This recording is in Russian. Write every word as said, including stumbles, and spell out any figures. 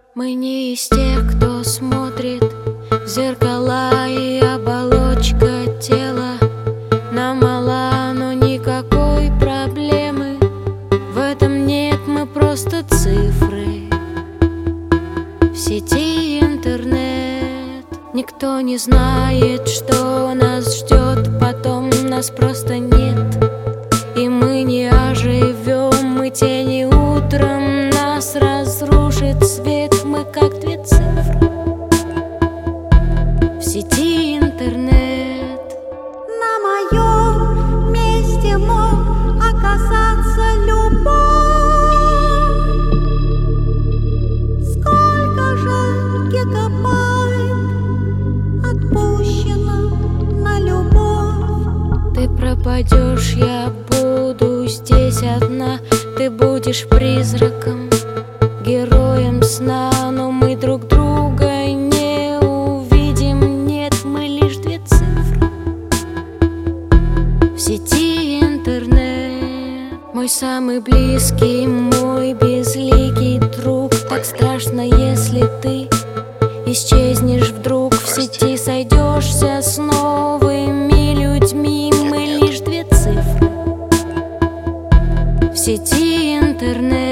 Мы не из тех, кто смотрит в зеркала и оболочка тела. Нам мала, но никакой проблемы в этом нет, мы просто цифры в сети интернет. Никто не знает, что нас ждет потом, нас просто нет. И мы не оживем, мы тени утром, нас разрушит свет, мы как две цифры в сети интернет. На моем месте мог оказаться любовь. Сколько же гигабайт отпущено на любовь? Ты пропадешь, я буду здесь одна. Ты будешь призраком, героем сна. Но мы друг друга не увидим. Нет, мы лишь две цифры в сети интернет. Мой самый близкий, мой безликий друг. Так страшно, если ты исчезнешь вдруг. В сети сойдешься с новыми людьми. Мы лишь две цифры в сети интернет.